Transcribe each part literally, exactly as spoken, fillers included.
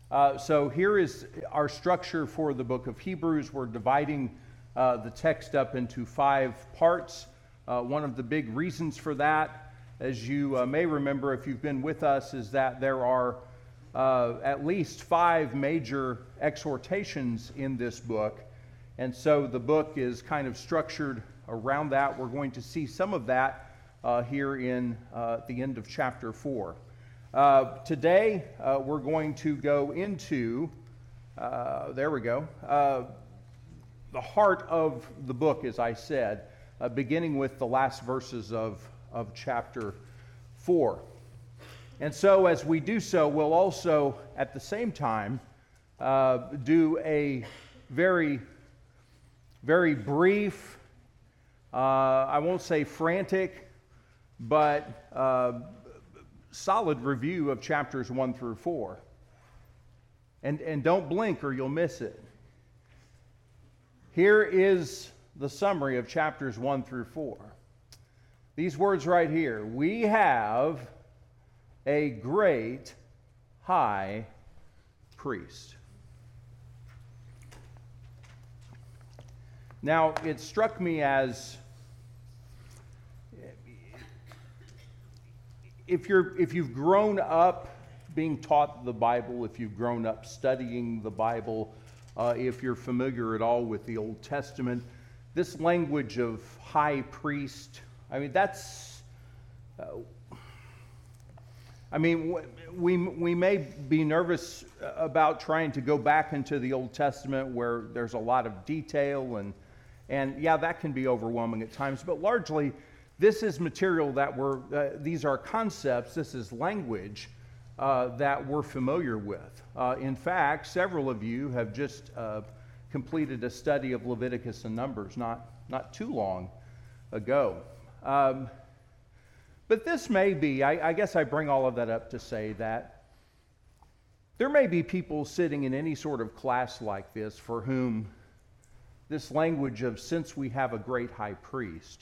Uh, so here is our structure for the book of Hebrews. We're dividing uh, the text up into five parts. Uh, one of the big reasons for that, as you uh, may remember if you've been with us, is that there are uh, at least five major exhortations in this book. And so the book is kind of structured around that. We're going to see some of that uh, here in uh, the end of chapter four. Uh, today, uh, we're going to go into, uh, there we go, uh, the heart of the book, as I said, uh, beginning with the last verses of, of chapter four. And so as we do so, we'll also, at the same time, uh, do a very, very brief, uh, I won't say frantic, but uh, solid review of chapters one through four. And, and don't blink or you'll miss it. Here is the summary of chapters one through four. These words right here. We have a great high priest. Now, it struck me as If you're if you've grown up being taught the Bible, if you've grown up studying the Bible, uh, if you're familiar at all with the Old Testament, this language of high priest, I mean, that's, uh, I mean, we we may be nervous about trying to go back into the Old Testament where there's a lot of detail and and yeah, that can be overwhelming at times, but largely, this is material that we're, uh, these are concepts, this is language uh, that we're familiar with. Uh, in fact, several of you have just uh, completed a study of Leviticus and Numbers not, not too long ago. Um, but this may be, I, I guess I bring all of that up to say that there may be people sitting in any sort of class like this for whom this language of since we have a great high priest,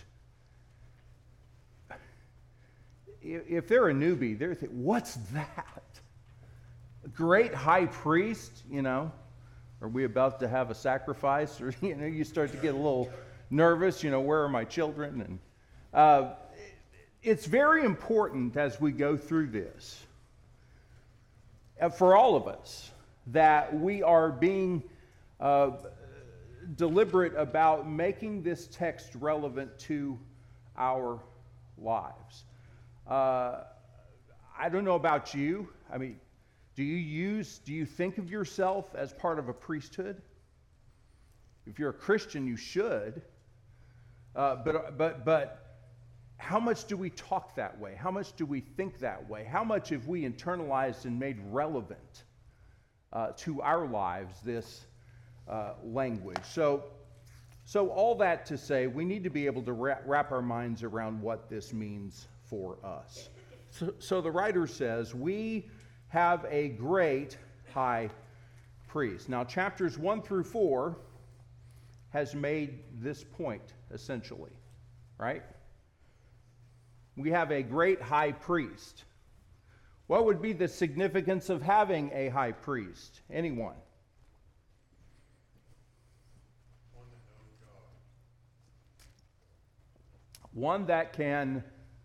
if they're a newbie, they're thinking, what's that? A great high priest, you know? Are we about to have a sacrifice? Or, you know, you start to get a little nervous, you know, where are my children? And uh, it's very important as we go through this, uh, for all of us, that we are being uh, deliberate about making this text relevant to our lives. Uh, I don't know about you. I mean, do you use, do you think of yourself as part of a priesthood? If you're a Christian, you should. Uh, but, but, but how much do we talk that way? How much do we think that way? How much have we internalized and made relevant uh, to our lives this uh, language? So, so all that to say, we need to be able to wrap, wrap our minds around what this means for us. So, so the writer says, we have a great high priest. Now, chapters one through four has made this point, essentially, right? We have a great high priest. What would be the significance of having a high priest? Anyone? One that knows God. One that can...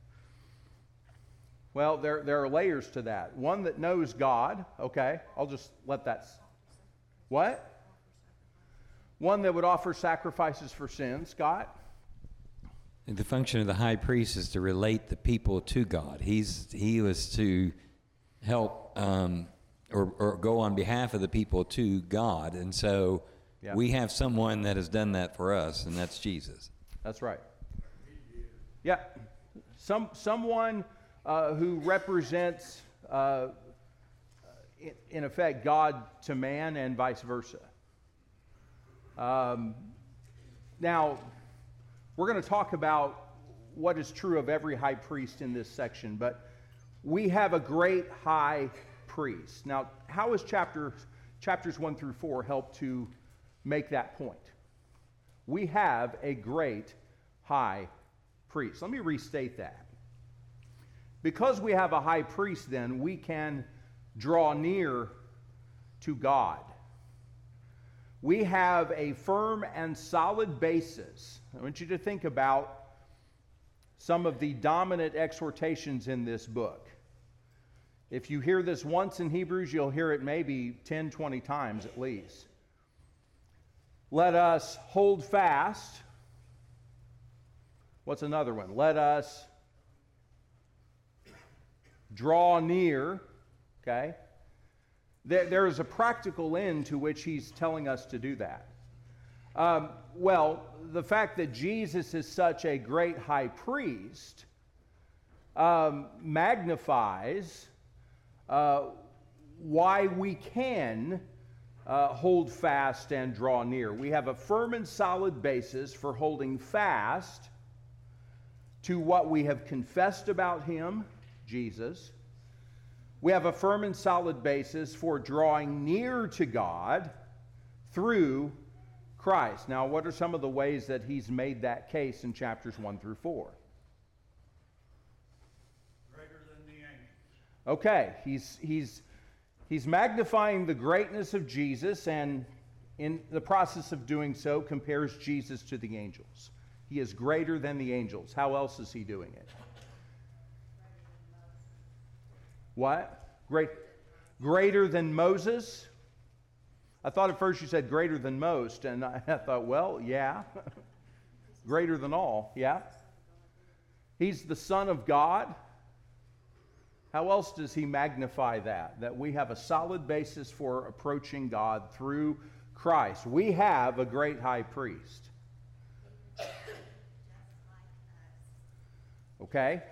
Well, there, there are layers to that. One that knows God, okay, I'll just let that... What? One that would offer sacrifices for sin, Scott? The function of the high priest is to relate the people to God. He's He was to help um, or, or go on behalf of the people to God. And so yeah. we have someone that has done that for us, and that's Jesus. That's right. Yeah. Some Someone... Uh, who represents, uh, in, in effect, God to man and vice versa. Um, now, we're going to talk about what is true of every high priest in this section, but we have a great high priest. Now, how has chapter, chapters one through four help to make that point? We have a great high priest. Let me restate that. Because we have a high priest, then, we can draw near to God. We have a firm and solid basis. I want you to think about some of the dominant exhortations in this book. If you hear this once in Hebrews, you'll hear it maybe ten, twenty times at least. Let us hold fast. What's another one? Let us draw near. Okay? There, there is a practical end to which he's telling us to do that. Um, well, the fact that Jesus is such a great high priest um, magnifies uh, why we can uh, hold fast and draw near. We have a firm and solid basis for holding fast to what we have confessed about him, Jesus. We have a firm and solid basis for drawing near to God through Christ. Now, what are some of the ways that he's made that case in chapters one through four? Greater than the angels. Okay, he's, he's, he's magnifying the greatness of Jesus, and in the process of doing so, compares Jesus to the angels. He is greater than the angels. How else is he doing it? What? Great, greater than Moses? I thought at first you said greater than most, and I, I thought, well, yeah. Greater than all, yeah. He's the Son of God. How else does he magnify that? That we have a solid basis for approaching God through Christ. We have a great high priest. Okay?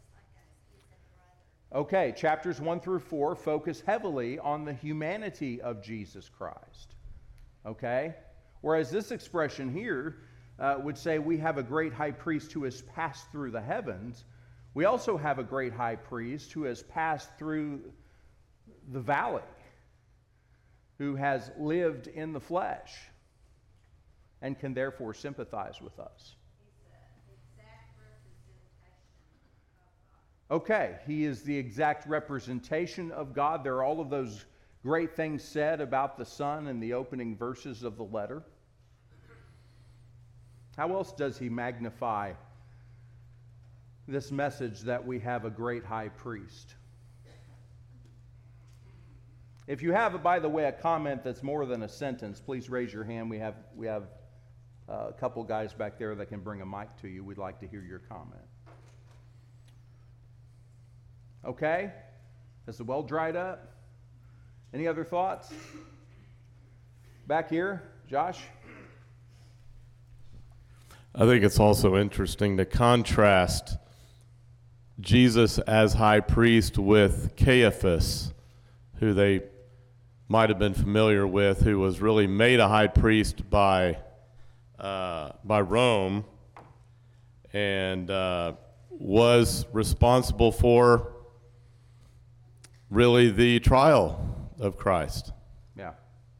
Okay, chapters one through four focus heavily on the humanity of Jesus Christ. Okay? Whereas this expression here uh, would say we have a great high priest who has passed through the heavens. We also have a great high priest who has passed through the valley, who has lived in the flesh, and can therefore sympathize with us. Okay, he is the exact representation of God. There are all of those great things said about the Son in the opening verses of the letter. How else does he magnify this message that we have a great high priest? If you have, by the way, a comment that's more than a sentence, please raise your hand. We have, we have uh, a couple guys back there that can bring a mic to you. We'd like to hear your comment. Okay? Has the well dried up? Any other thoughts? Back here, Josh? I think it's also interesting to contrast Jesus as high priest with Caiaphas, who they might have been familiar with, who was really made a high priest by uh, by Rome, and uh, was responsible for really the trial of Christ. Yeah.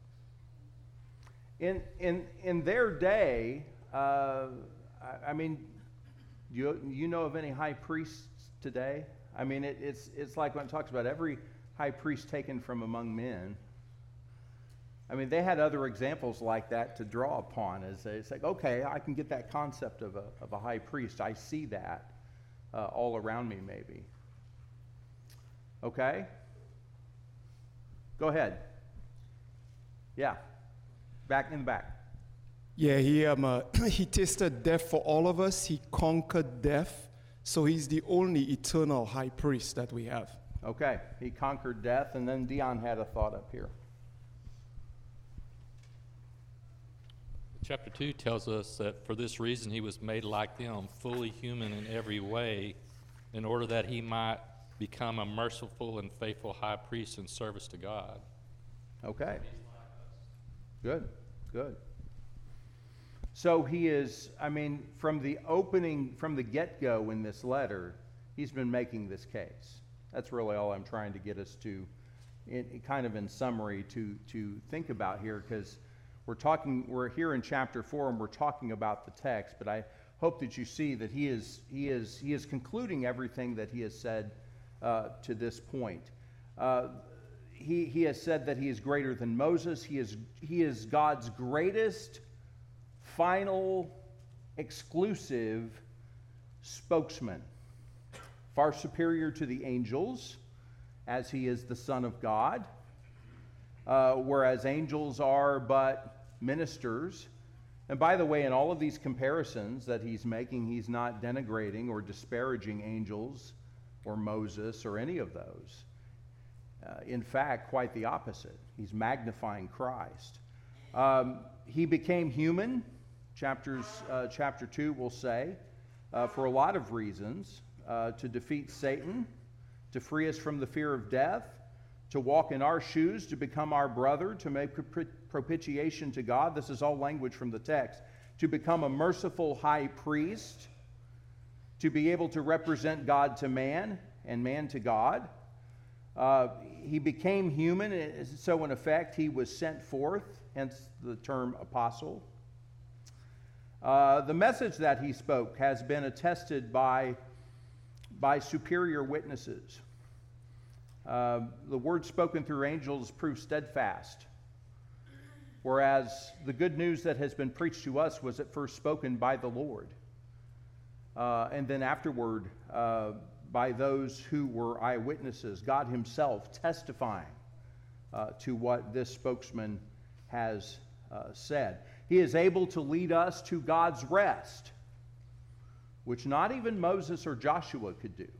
In in in their day, uh, I, I mean, you you know of any high priests today? I mean, it, it's it's like when it talks about every high priest taken from among men. I mean, they had other examples like that to draw upon. As it's like, okay, I can get that concept of a of a high priest. I see that uh, all around me, maybe. Okay. Go ahead. Yeah. Back in the back. Yeah, he um uh, he tasted death for all of us. He conquered death. So he's the only eternal high priest that we have. Okay. He conquered death, and then Dion had a thought up here. Chapter two tells us that for this reason he was made like them, fully human in every way, in order that he might become a merciful and faithful high priest in service to God. Okay. Good, good. So he is, I mean, from the opening, from the get-go in this letter, he's been making this case. That's really all I'm trying to get us to, in, kind of in summary, to, to think about here, because we're talking, we're here in chapter four, and we're talking about the text, but I hope that you see that he is, he is, he is concluding everything that he has said uh, to this point. Uh, he, he has said that he is greater than Moses. He is, he is God's greatest, final, exclusive spokesman, far superior to the angels, as he is the Son of God, uh, whereas angels are but ministers. And by the way, in all of these comparisons that he's making, he's not denigrating or disparaging angels or Moses or any of those. Uh, in fact, quite the opposite. He's magnifying Christ. Um, he became human, chapters, uh, chapter two will say, uh, for a lot of reasons, uh, to defeat Satan, to free us from the fear of death, to walk in our shoes, to become our brother, to make propitiation to God. This is all language from the text. To become a merciful high priest, to be able to represent God to man and man to God. Uh, he became human, so in effect he was sent forth, hence the term apostle. Uh, the message that he spoke has been attested by, by superior witnesses. Uh, the word spoken through angels proved steadfast, whereas the good news that has been preached to us was at first spoken by the Lord, uh, and then afterward uh, by those who were eyewitnesses, God himself testifying uh, to what this spokesman has uh, said. He is able to lead us to God's rest, which not even Moses or Joshua could do.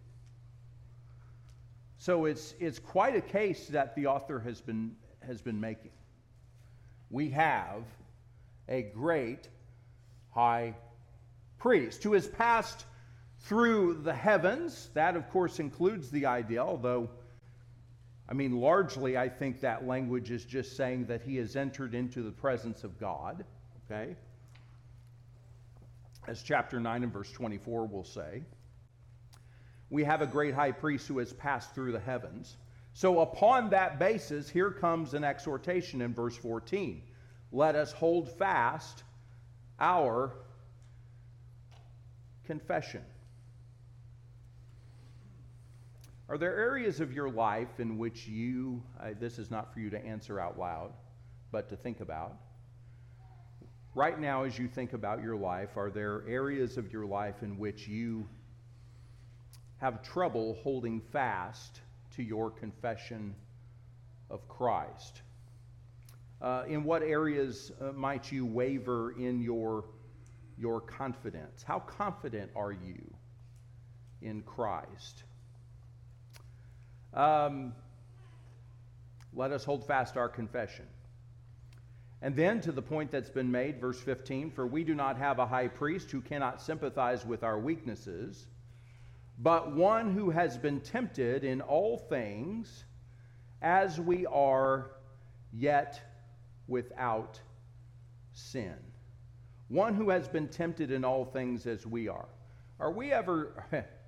So it's, it's quite a case that the author has been, has been making. We have a great high priest who has passed through the heavens. That, of course, includes the idea, although, I mean, largely I think that language is just saying that he has entered into the presence of God, okay? As chapter nine and verse twenty-four will say. We have a great high priest who has passed through the heavens. So upon that basis, here comes an exhortation in verse fourteen. Let us hold fast our confession. Are there areas of your life in which you, uh, this is not for you to answer out loud, but to think about. Right now, as you think about your life, are there areas of your life in which you have trouble holding fast to your confession of Christ? Uh, in what areas uh, might you waver in your, your confidence? How confident are you in Christ? Um, let us hold fast our confession. And then to the point that's been made, verse fifteen, for we do not have a high priest who cannot sympathize with our weaknesses, but one who has been tempted in all things as we are, yet without sin. One who has been tempted in all things as we are. Are we ever,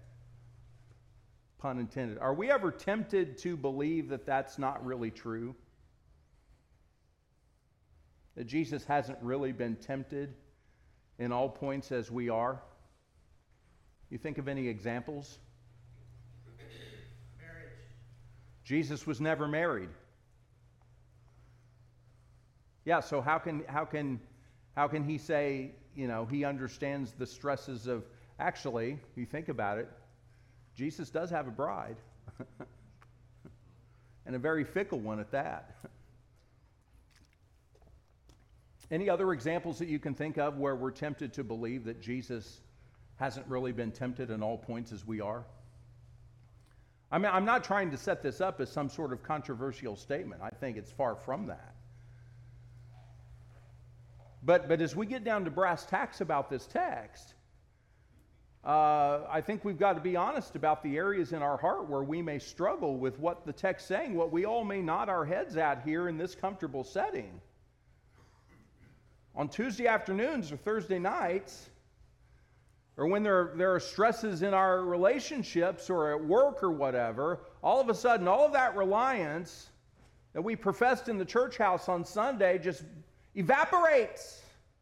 pun intended, are we ever tempted to believe that that's not really true? That Jesus hasn't really been tempted in all points as we are? You think of any examples? Marriage. Jesus was never married. Yeah, so how can how can how can he say, you know, he understands the stresses of, actually, you think about it, Jesus does have a bride. And a very fickle one at that. Any other examples that you can think of where we're tempted to believe that Jesus hasn't really been tempted in all points as we are? I mean, I'm not trying to set this up as some sort of controversial statement. I think it's far from that. But, but as we get down to brass tacks about this text, uh, I think we've got to be honest about the areas in our heart where we may struggle with what the text's saying, what we all may nod our heads at here in this comfortable setting. On Tuesday afternoons or Thursday nights, or when there, there are stresses in our relationships or at work or whatever, all of a sudden, all of that reliance that we professed in the church house on Sunday just evaporates.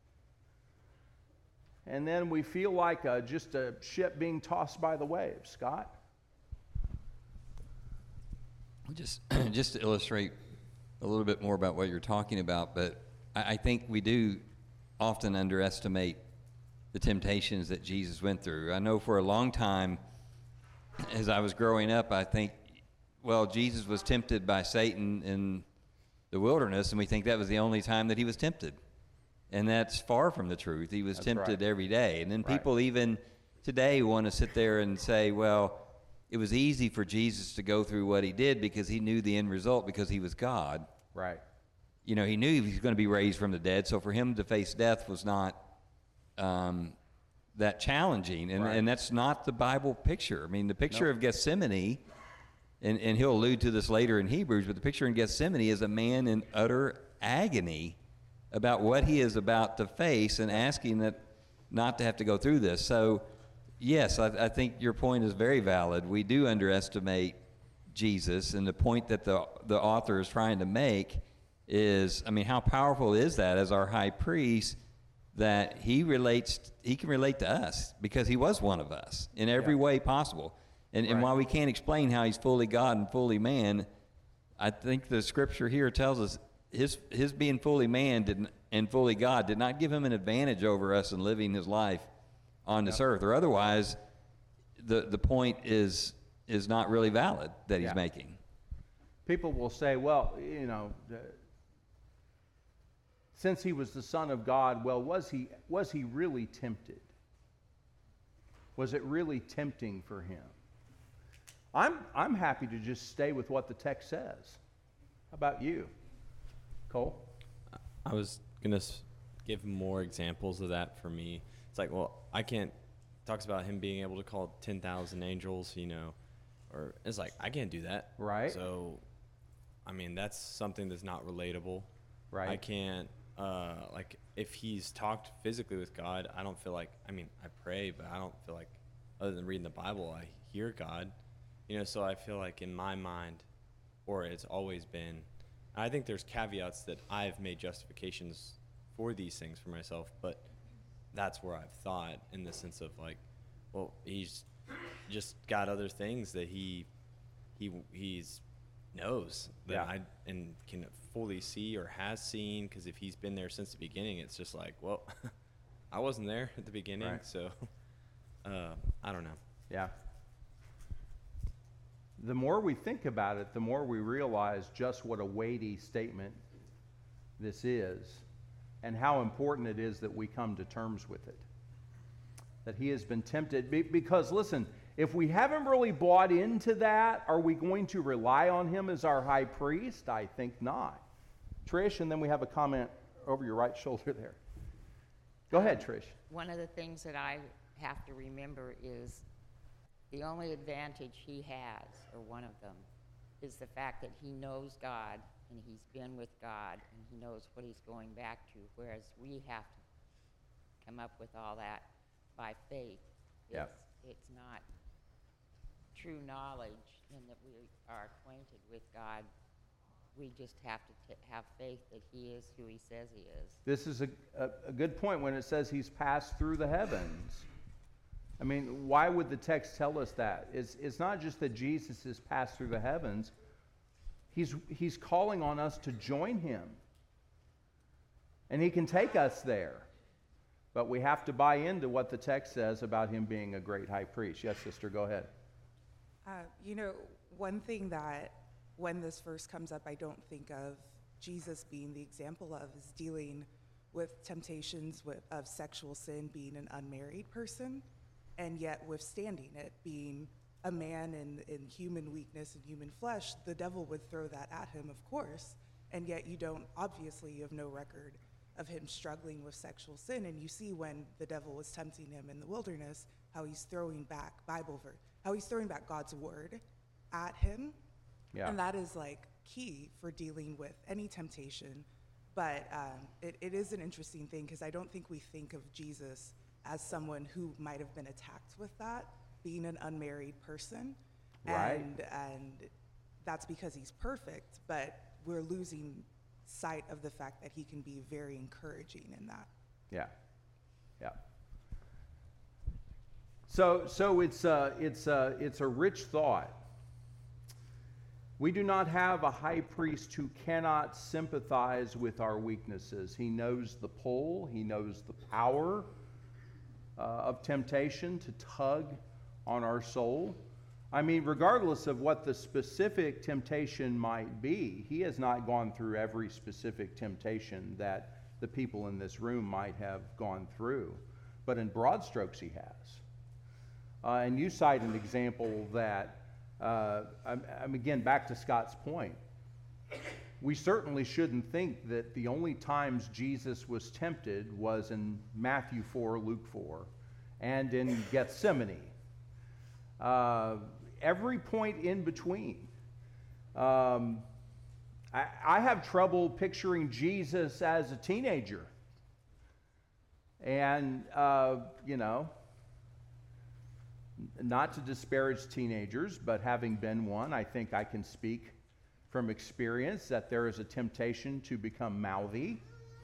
And then we feel like a, just a ship being tossed by the waves. Scott? Just, just to illustrate a little bit more about what you're talking about, but I, I think we do often underestimate the temptations that Jesus went through. I know for a long time, as I was growing up, I think, well, Jesus was tempted by Satan in the wilderness, and we think that was the only time that he was tempted. And that's far from the truth. He was That's tempted right. every day. And then Right. people even today want to sit there and say, well, it was easy for Jesus to go through what he did because he knew the end result because he was God. Right. You know, he knew he was going to be raised from the dead, so for him to face death was not um, that challenging. And, Right. and that's not the Bible picture. I mean, the picture Nope. of Gethsemane, and, and he'll allude to this later in Hebrews, but the picture in Gethsemane is a man in utter agony about what he is about to face and asking that not to have to go through this. So, yes, I, I think your point is very valid. We do underestimate Jesus, and the point that the the author is trying to make is, I mean, how powerful is that as our high priest, that he relates, he can relate to us because he was one of us in every Yeah. way possible. And, and Right. while we can't explain how he's fully God and fully man, I think the scripture here tells us his his being fully man didn't, and fully God did not give him an advantage over us in living his life on this earth, or otherwise the the point is is not really valid that he's Yeah. making. People will say, well, you know, the, since he was the Son of God, well, was he was he really tempted? Was it really tempting for him? I'm I'm happy to just stay with what the text says. How about you, Cole? I was gonna s- give more examples of that for me. It's like, well, I can't. Talks about him being able to call ten thousand angels, you know, or it's like I can't do that. Right. So, I mean, that's something that's not relatable. Right. I can't. Uh, like if he's talked physically with God, I don't feel like. I mean, I pray, but I don't feel like, other than reading the Bible, I hear God. You know, so I feel like in my mind, or it's always been. I think there's caveats that I've made justifications for these things for myself, but that's where I've thought in the sense of like, well, he's just got other things that he he he's knows that Yeah. I and can fully see or has seen, because if he's been there since the beginning, it's just like, well, I wasn't there at the beginning, Right. so uh, I don't know. Yeah. The more we think about it, the more we realize just what a weighty statement this is and how important it is that we come to terms with it. That he has been tempted. Be- Because, listen, if we haven't really bought into that, are we going to rely on him as our high priest? I think not. Trish, and then we have a comment over your right shoulder there. Go ahead, Trish. One of the things that I have to remember is the only advantage he has, or one of them, is the fact that he knows God and he's been with God and he knows what he's going back to, whereas we have to come up with all that by faith. Yeah. It's, it's not true knowledge in that we are acquainted with God. We just have to t- have faith that he is who he says he is. This is a, a, a good point when it says he's passed through the heavens. I mean, why would the text tell us that? It's, it's not just that Jesus has passed through the heavens. He's, he's calling on us to join him. And he can take us there. But we have to buy into what the text says about him being a great high priest. Yes, sister, go ahead. Uh, you know, one thing that when this verse comes up, I don't think of Jesus being the example of is dealing with temptations with, of sexual sin, being an unmarried person, and yet withstanding it, being a man in, in human weakness and human flesh. The devil would throw that at him, of course, and yet you don't, obviously, you have no record of him struggling with sexual sin. And you see when the devil was tempting him in the wilderness, how he's throwing back Bible verse, how he's throwing back God's word at him. Yeah. And that is like key for dealing with any temptation. But um, it, it is an interesting thing because I don't think we think of Jesus as someone who might have been attacked with that, being an unmarried person. Right. And, and that's because he's perfect, but we're losing sight of the fact that he can be very encouraging in that. Yeah, yeah. So, so it's a, it's a, it's a rich thought. We do not have a high priest who cannot sympathize with our weaknesses. He knows the pull, he knows the power uh, of temptation to tug on our soul. I mean, regardless of what the specific temptation might be, he has not gone through every specific temptation that the people in this room might have gone through. But in broad strokes, he has. Uh, and you cite an example that, uh, I'm, I'm again back to Scott's point. We certainly shouldn't think that the only times Jesus was tempted was in Matthew four, Luke four, and in Gethsemane. Uh, every point in between. Um, I, I have trouble picturing Jesus as a teenager. And, uh, you know, not to disparage teenagers, but having been one, I think I can speak from experience that there is a temptation to become mouthy.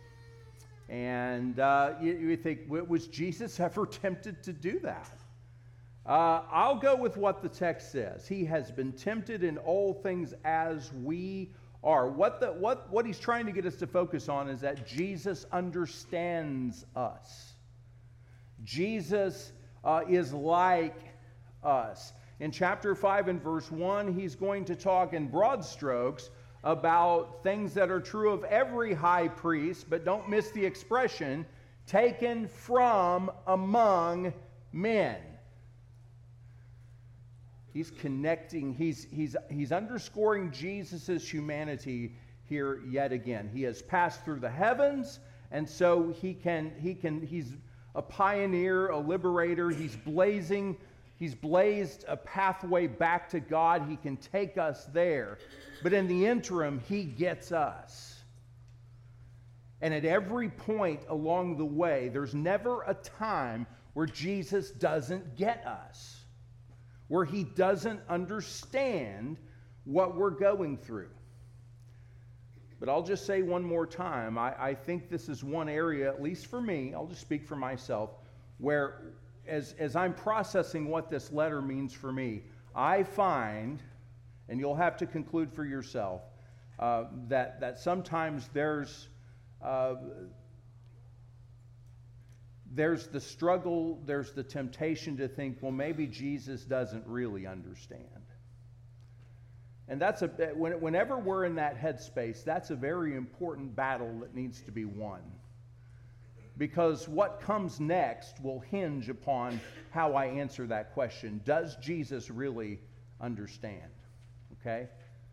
And uh, you, you think, was Jesus ever tempted to do that? Uh, I'll go with what the text says. He has been tempted in all things as we are. What, the, what, what he's trying to get us to focus on is that Jesus understands us. Jesus uh, is like us. In chapter five and verse one, he's going to talk in broad strokes about things that are true of every high priest, but don't miss the expression, taken from among men. He's connecting, he's, he's, he's underscoring Jesus' humanity here yet again. He has passed through the heavens, and so he can, he can, he's a pioneer, a liberator. He's blazing, he's blazed a pathway back to God. He can take us there. But in the interim, he gets us. And at every point along the way, there's never a time where Jesus doesn't get us, where he doesn't understand what we're going through. But I'll just say one more time, I, I think this is one area, at least for me, I'll just speak for myself, where as, as I'm processing what this letter means for me, I find, and you'll have to conclude for yourself, uh, that, that sometimes there's uh, There's the struggle, there's the temptation to think, well, maybe Jesus doesn't really understand. And that's a whenever we're in that headspace, that's a very important battle that needs to be won. Because what comes next will hinge upon how I answer that question. Does Jesus really understand? Okay?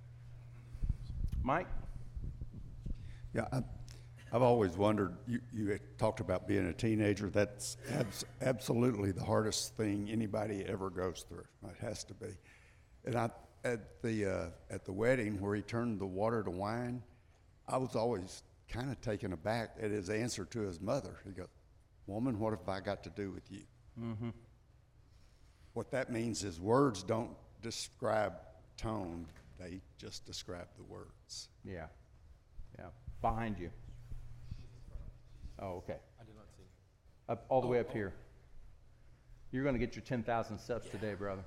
Mike? Yeah, I, I've always wondered, you, you had talked about being a teenager. That's abs- absolutely the hardest thing anybody ever goes through. It has to be. And I, at the uh, at the wedding where he turned the water to wine, I was always kind of taken aback at his answer to his mother. He goes, "Woman, what have I got to do with you?" Mm-hmm. What that means is words don't describe tone; they just describe the words. Yeah, yeah. Behind you. Oh, okay. I did not see. Up all the Oh, way up oh. here. You're going to get your ten thousand steps today, brother.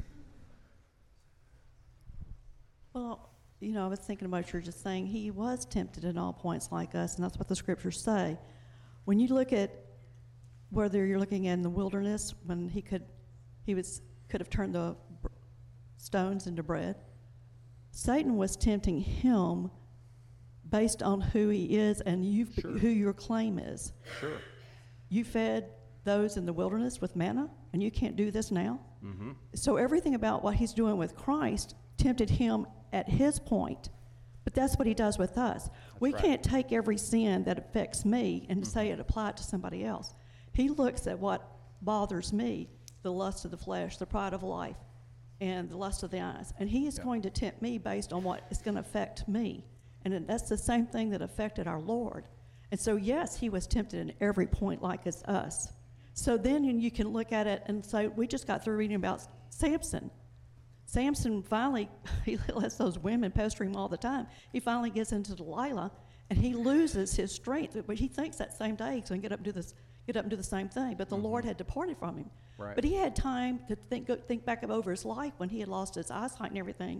Well, you know, I was thinking about what you're just saying. He was tempted in all points like us, and that's what the scriptures say. When you look at whether you're looking in the wilderness, when he could, he was could have turned the br- stones into bread. Satan was tempting him based on who he is and you've, Sure. who your claim is. Sure. You fed those in the wilderness with manna, and you can't do this now? Mm-hmm. So everything about what he's doing with Christ tempted him at his point. But that's what he does with us. We right. can't take every sin that affects me and say it applied to somebody else. He looks at what bothers me, the lust of the flesh, the pride of life, and the lust of the eyes. And he is Yeah. going to tempt me based on what is going to affect me. And then that's the same thing that affected our Lord. And so, yes, he was tempted in every point like as us. So then you can look at it and say, we just got through reading about Samson. Samson finally, he lets those women pester him all the time. He finally gets into Delilah, and he loses his strength. But he thinks that same day he's going to get up and do this, get up and do the same thing. But the mm-hmm. Lord had departed from him. Right. But he had time to think, go, think back over his life when he had lost his eyesight and everything.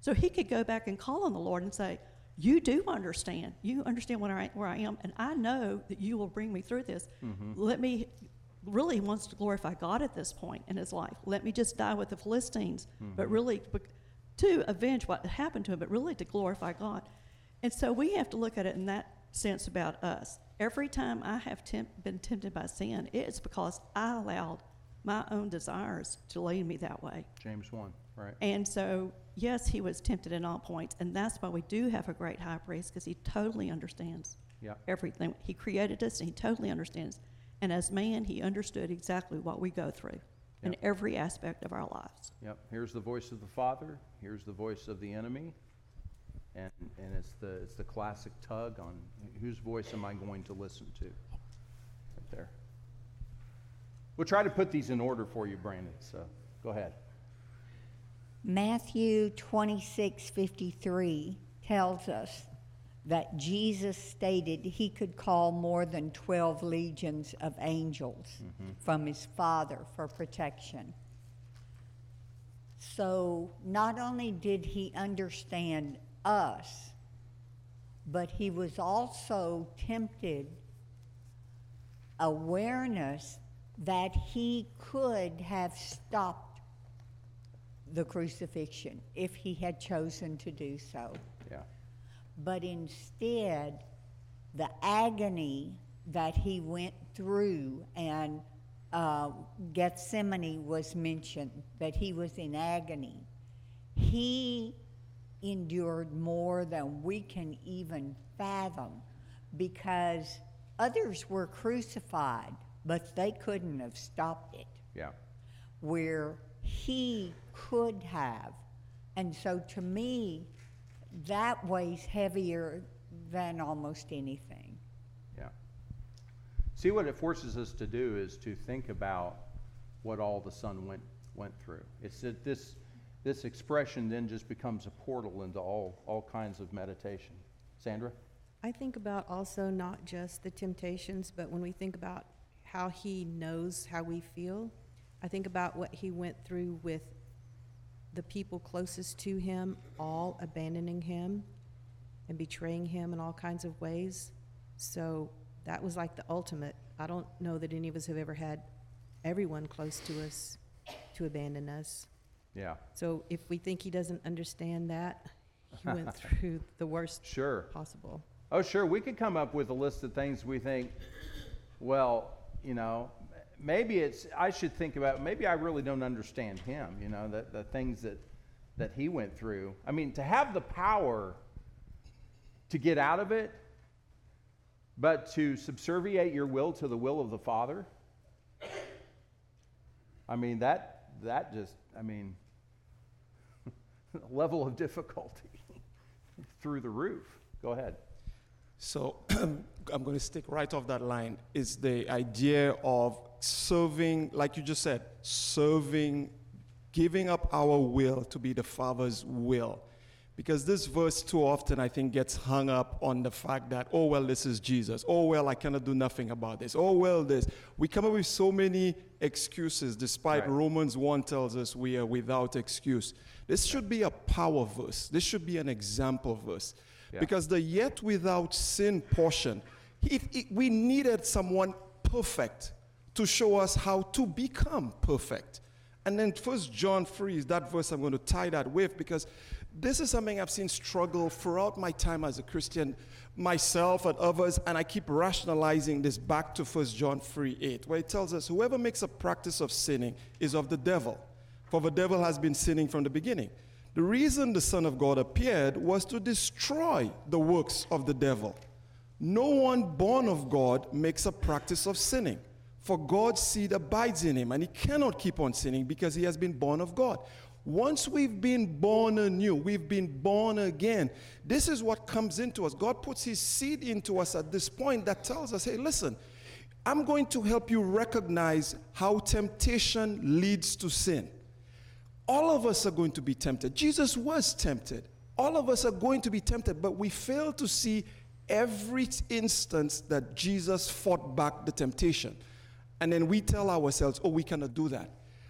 So he could go back and call on the Lord and say, you do understand. You understand where I, where I am, and I know that you will bring me through this. Mm-hmm. Let me, really wants to glorify God at this point in his life. Let me just die with the Philistines, mm-hmm. but really to avenge what happened to him, but really to glorify God. And so we have to look at it in that sense about us. Every time I have temp- been tempted by sin, it's because I allowed my own desires to lead me that way. James one, right. And so, yes, he was tempted in all points, and that's why we do have a great high priest, because he totally understands yep. everything. He created us, and he totally understands. And as man, he understood exactly what we go through yep. in every aspect of our lives. Yep. Here's the voice of the Father. Here's the voice of the enemy. And and it's the it's the classic tug on whose voice am I going to listen to? Right there. We'll try to put these in order for you, Brandon. So go ahead. Matthew twenty-six fifty-three tells us that Jesus stated he could call more than twelve legions of angels mm-hmm. from his Father for protection. So not only did he understand us, but he was also tempted awareness that he could have stopped the crucifixion if he had chosen to do so. Yeah. But instead, the agony that he went through, and uh, Gethsemane was mentioned, that he was in agony. He endured more than we can even fathom, because others were crucified, but they couldn't have stopped it. Yeah. Where he could have. And so to me, that weighs heavier than almost anything. Yeah. See, what it forces us to do is to think about what all the Son went went through. It's that this this expression then just becomes a portal into all all kinds of meditation. Sandra? I think about also not just the temptations, but when we think about how he knows how we feel, I think about what he went through with the people closest to him, all abandoning him and betraying him in all kinds of ways. So that was like the ultimate. I don't know that any of us have ever had everyone close to us to abandon us. Yeah. So if we think he doesn't understand that, he went through the worst sure. possible. Oh, sure. We could come up with a list of things we think, well, you know, maybe it's, I should think about, maybe I really don't understand him, you know, the, the things that, that he went through. I mean, to have the power to get out of it, but to subserviate your will to the will of the Father, I mean, that, that just, I mean, level of difficulty through the roof. Go ahead. So I'm going to stick right off that line. Is the idea of serving, like you just said, serving, giving up our will to be the Father's will. Because this verse too often, I think, gets hung up on the fact that, oh, well, this is Jesus. Oh, well, I cannot do nothing about this. Oh, well, this. We come up with so many excuses, despite right. Romans one tells us we are without excuse. This should be a power verse. This should be an example verse. Yeah. Because the yet without sin portion, it, it, we needed someone perfect to show us how to become perfect. And then First John three is that verse I'm going to tie that with, because this is something I've seen struggle throughout my time as a Christian, myself and others, and I keep rationalizing this back to First John three eight, where it tells us, whoever makes a practice of sinning is of the devil, for the devil has been sinning from the beginning. The reason the Son of God appeared was to destroy the works of the devil. No one born of God makes a practice of sinning, for God's seed abides in him, and he cannot keep on sinning because he has been born of God. Once we've been born anew, we've been born again, this is what comes into us. God puts his seed into us at this point that tells us, hey, listen, I'm going to help you recognize how temptation leads to sin. All of us are going to be tempted. Jesus was tempted. All of us are going to be tempted, but we fail to see every instance that Jesus fought back the temptation. And then we tell ourselves, oh, we cannot do that.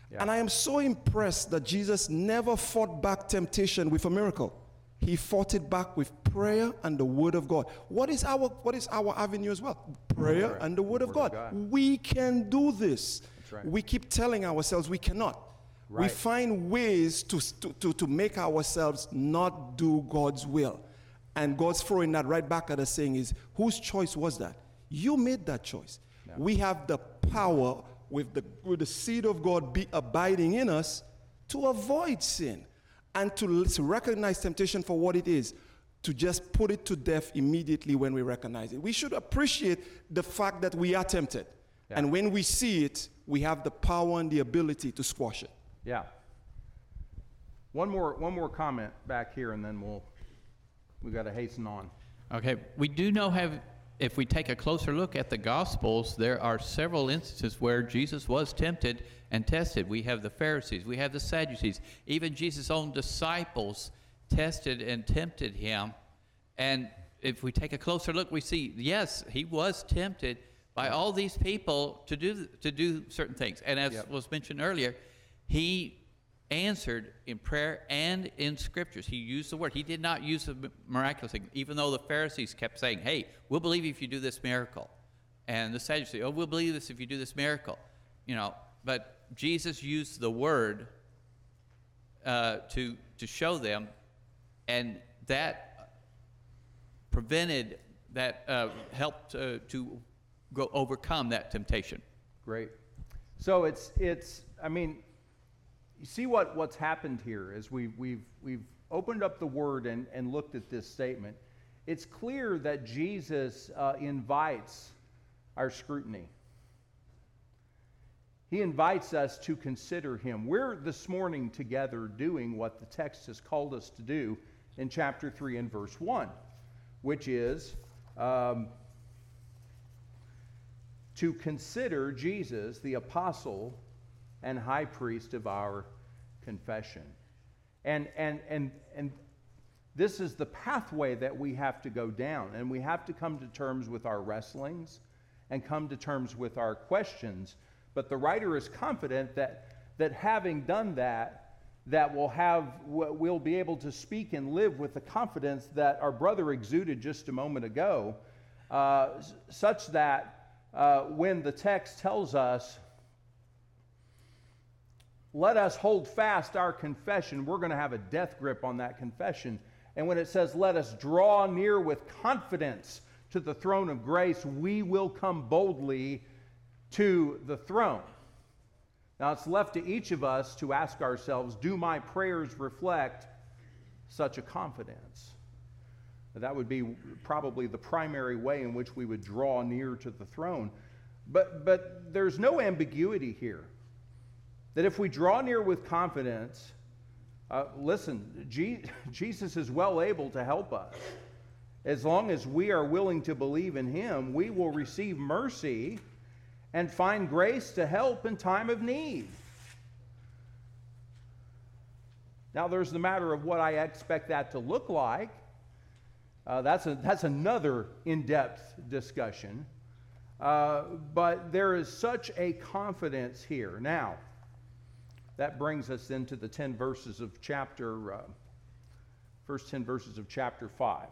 Yeah. And I am so impressed that Jesus never fought back temptation with a miracle. He fought it back with prayer and the Word of God. What is our, what is our avenue as well? Prayer Right. and the Word, Word of, God. of God. We can do this. That's right. We keep telling ourselves we cannot. We Right. find ways to, to, to, to make ourselves not do God's will. And God's throwing that right back at us saying is, whose choice was that? You made that choice. Yeah. We have the power with the, with the seed of God be abiding in us to avoid sin and to, to recognize temptation for what it is, to just put it to death immediately when we recognize it. We should appreciate the fact that we are tempted. Yeah. And when we see it, we have the power and the ability to squash it. Yeah. One more, one more comment back here, and then we'll, we got to hasten on. Okay, we do know have, if we take a closer look at the Gospels, there are several instances where Jesus was tempted and tested. We have the Pharisees, we have the Sadducees, even Jesus' own disciples tested and tempted him. And if we take a closer look, we see, yes, he was tempted by all these people to do to do certain things. And as Yep. was mentioned earlier, he answered in prayer and in scriptures. He used the word. He did not use the miraculous thing, even though the Pharisees kept saying, hey, we'll believe you if you do this miracle. And the Sadducees, oh, we'll believe this if you do this miracle. You know, but Jesus used the word uh, to to show them, and that prevented, that uh, helped uh, to go overcome that temptation. Great. So it's, it's I mean, you see what, what's happened here as we, we've, we've opened up the Word and, and looked at this statement. It's clear that Jesus uh, invites our scrutiny. He invites us to consider him. We're this morning together doing what the text has called us to do in chapter three and verse one, which is um, to consider Jesus, the apostle and high priest of our confession. And, and, and, and this is the pathway that we have to go down, and we have to come to terms with our wrestlings and come to terms with our questions. But the writer is confident that, that having done that, that we'll have, we'll be able to speak and live with the confidence that our brother exuded just a moment ago, uh, such that uh, when the text tells us, let us hold fast our confession, we're going to have a death grip on that confession. And when it says, let us draw near with confidence to the throne of grace, we will come boldly to the throne. Now it's left to each of us to ask ourselves, do my prayers reflect such a confidence? That would be probably the primary way in which we would draw near to the throne. But, but there's no ambiguity here. That if we draw near with confidence, uh, listen, G- Jesus is well able to help us. As long as we are willing to believe in him, we will receive mercy and find grace to help in time of need. Now, there's the matter of what I expect that to look like. Uh, that's, a, that's another in-depth discussion. Uh, but there is such a confidence here. Now, that brings us into the ten verses of chapter, uh, first ten verses of chapter five.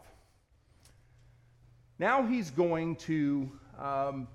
Now he's going to... Um,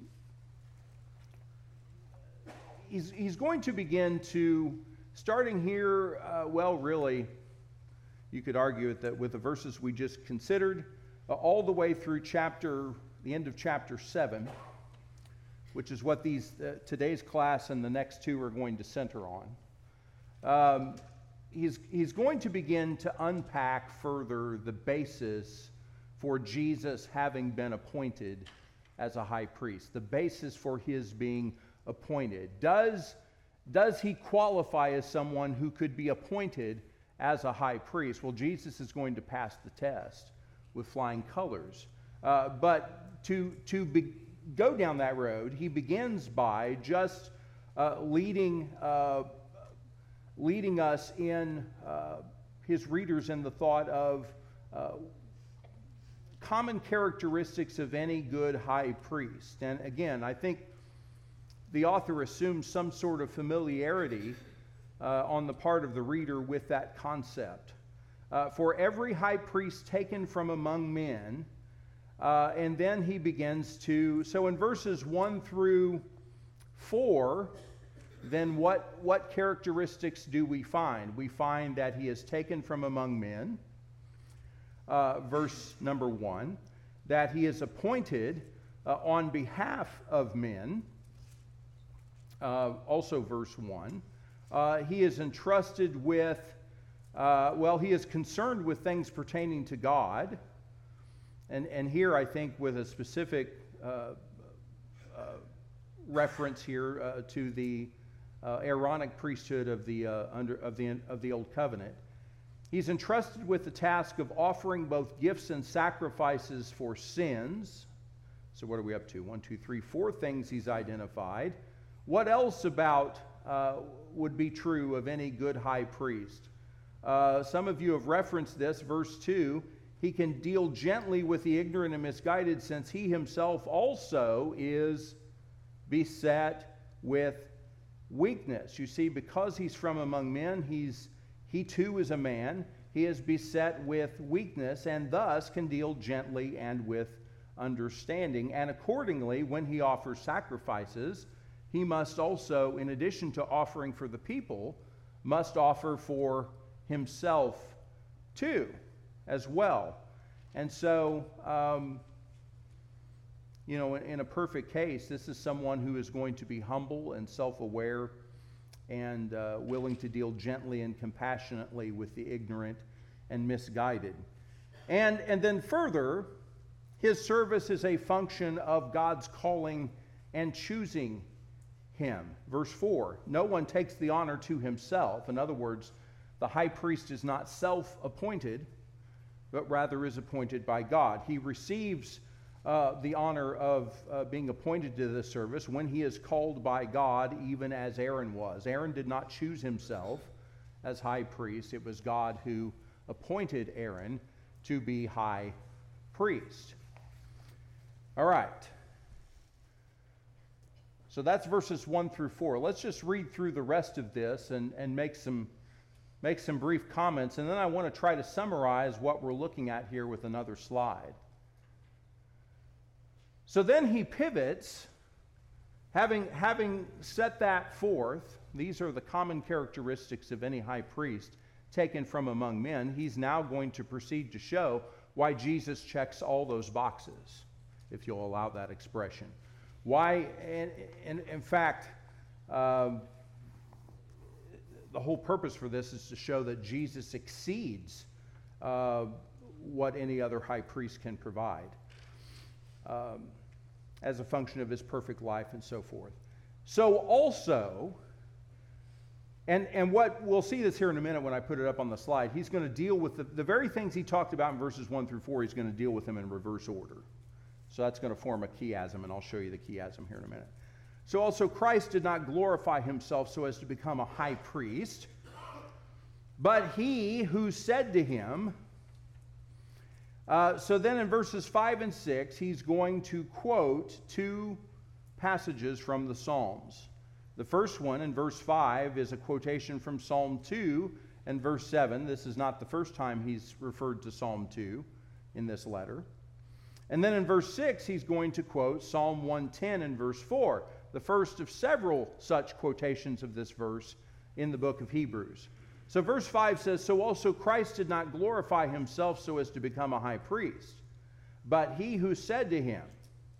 He's, he's going to begin to, starting here, uh, well, really, you could argue it that with the verses we just considered, uh, all the way through chapter, the end of chapter seven, which is what these uh, today's class and the next two are going to center on. Um, he's, he's going to begin to unpack further the basis for Jesus having been appointed as a high priest, the basis for his being appointed. Does, does he qualify as someone who could be appointed as a high priest? Well, Jesus is going to pass the test with flying colors. Uh, but to, to be, go down that road, he begins by just uh, leading, uh, leading us in, uh, his readers in the thought of uh, common characteristics of any good high priest. And again, I think the author assumes some sort of familiarity uh, on the part of the reader with that concept. Uh, for every high priest taken from among men, uh, and then he begins to, so in verses one through four, then what, what characteristics do we find? We find that he is taken from among men, uh, verse number one, that he is appointed uh, on behalf of men, uh, also verse one. Uh, he is entrusted with, uh, well, he is concerned with things pertaining to God. And, and here I think with a specific uh, uh, reference here uh, to the uh, Aaronic priesthood of the, uh, under, of, the, of the Old Covenant. He's entrusted with the task of offering both gifts and sacrifices for sins. So what are we up to? One, two, three, four things he's identified. What else about uh, would be true of any good high priest? Uh, some of you have referenced this, verse two. He can deal gently with the ignorant and misguided, since he himself also is beset with weakness. You see, because he's from among men, he's he too is a man. He is beset with weakness, and thus can deal gently and with understanding. And accordingly, when he offers sacrifices, he must also, in addition to offering for the people, must offer for himself too, as well. And so, um, you know, in, in a perfect case, this is someone who is going to be humble and self-aware and uh, willing to deal gently and compassionately with the ignorant and misguided. And, and then further, his service is a function of God's calling and choosing him. Verse four, no one takes the honor to himself. In other words, the high priest is not self-appointed, but rather is appointed by God. He receives uh, the honor of uh, being appointed to this service when he is called by God, even as Aaron was. Aaron did not choose himself as high priest. It was God who appointed Aaron to be high priest. All right. So that's verses one through four. Let's just read through the rest of this and, and make some make some brief comments, and then I want to try to summarize what we're looking at here with another slide. So then he pivots, having, having set that forth. These are the common characteristics of any high priest taken from among men. He's now going to proceed to show why Jesus checks all those boxes, if you'll allow that expression. Why, and, and in fact, um, the whole purpose for this is to show that Jesus exceeds uh, what any other high priest can provide um, as a function of his perfect life and so forth. So also, and, and what we'll see this here in a minute when I put it up on the slide, he's going to deal with the, the very things he talked about in verses one through four, he's going to deal with them in reverse order. So that's going to form a chiasm, and I'll show you the chiasm here in a minute. So also Christ did not glorify himself so as to become a high priest, but he who said to him, uh, so then in verses five and six, he's going to quote two passages from the Psalms. The first one in verse five is a quotation from Psalm two and verse seven. This is not the first time he's referred to Psalm two in this letter. And then in verse six, he's going to quote Psalm one ten and verse four, the first of several such quotations of this verse in the book of Hebrews. So verse five says, so also Christ did not glorify himself so as to become a high priest, but he who said to him.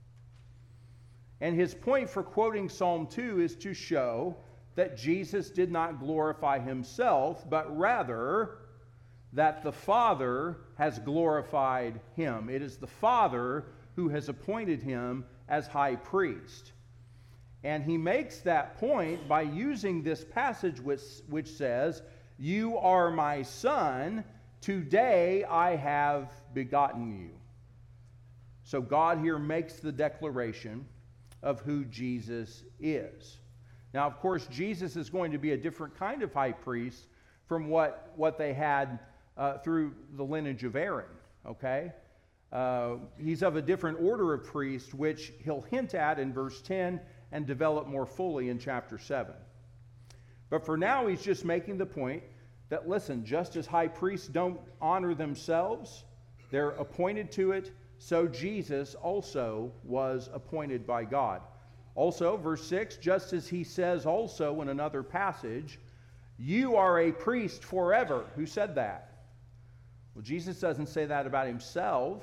And his point for quoting Psalm two is to show that Jesus did not glorify himself, but rather that the Father has glorified him. It is the Father who has appointed him as high priest. And he makes that point by using this passage which, which says, you are my son, today I have begotten you. So God here makes the declaration of who Jesus is. Now, of course, Jesus is going to be a different kind of high priest from what, what they had uh, through the lineage of Aaron, okay? Uh, he's of a different order of priest, which he'll hint at in verse ten and develop more fully in chapter seven. But for now, he's just making the point that, listen, just as high priests don't honor themselves, they're appointed to it, so Jesus also was appointed by God. Also, verse six, just as he says also in another passage, you are a priest forever. Who said that? Well, Jesus doesn't say that about himself.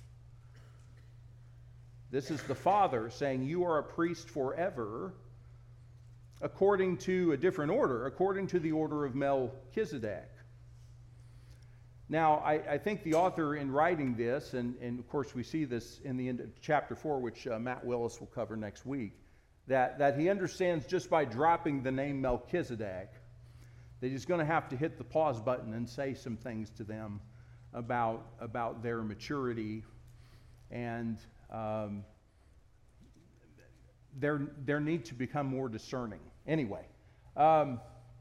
This is the Father saying, you are a priest forever, according to a different order, according to the order of Melchizedek. Now, I, I think the author in writing this, and, and of course we see this in the end of chapter four, which uh, Matt Willis will cover next week, that, that he understands just by dropping the name Melchizedek, that he's going to have to hit the pause button and say some things to them about, about their maturity and um, their, their need to become more discerning. Anyway, um,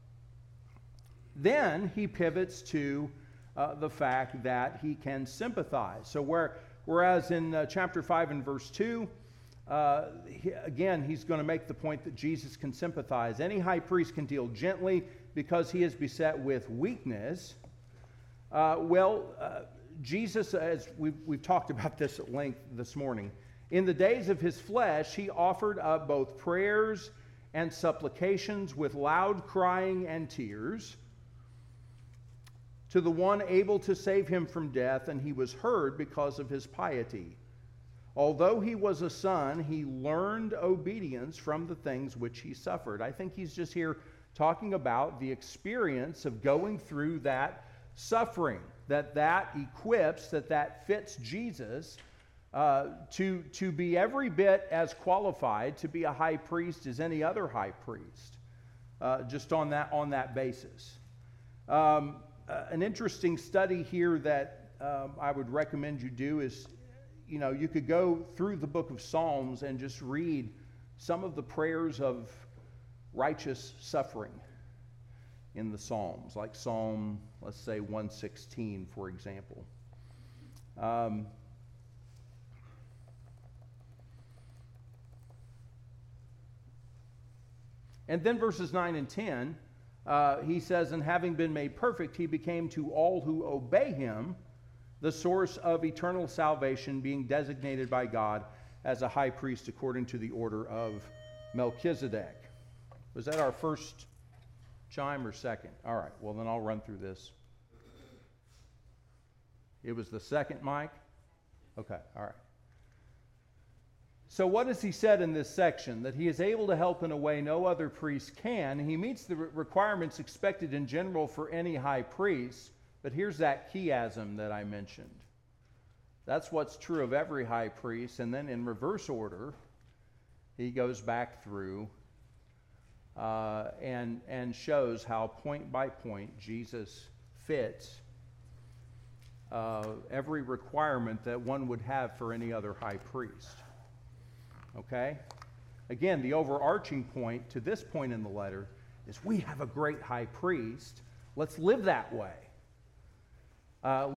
then he pivots to uh, the fact that he can sympathize. So where, whereas in uh, chapter five and verse two, uh, he, again, he's going to make the point that Jesus can sympathize. Any high priest can deal gently because he is beset with weakness. Uh, well, uh, Jesus, as we've, we've talked about this at length this morning, in the days of his flesh, he offered up both prayers and supplications with loud crying and tears to the one able to save him from death, and he was heard because of his piety. Although he was a son, he learned obedience from the things which he suffered. I think he's just here talking about the experience of going through that suffering, that that equips, that that fits Jesus uh, to, to be every bit as qualified to be a high priest as any other high priest, uh, just on that, on that basis. Um, uh, an interesting study here that um, I would recommend you do is, you know, you could go through the book of Psalms and just read some of the prayers of righteous suffering in the Psalms, like Psalm, let's say, one sixteen, for example. Um, and then verses nine and ten, uh, he says, and having been made perfect, he became to all who obey him the source of eternal salvation, being designated by God as a high priest according to the order of Melchizedek. Was that our first chime or second? All right, well then I'll run through this. It was the second, Mike? Okay, all right. So what has he said in this section? That he is able to help in a way no other priest can. He meets the requirements expected in general for any high priest, but here's that chiasm that I mentioned. That's what's true of every high priest, and then in reverse order, he goes back through Uh, and, and shows how point by point Jesus fits uh, every requirement that one would have for any other high priest. Okay? Again, the overarching point to this point in the letter is we have a great high priest. Let's live that way. Uh,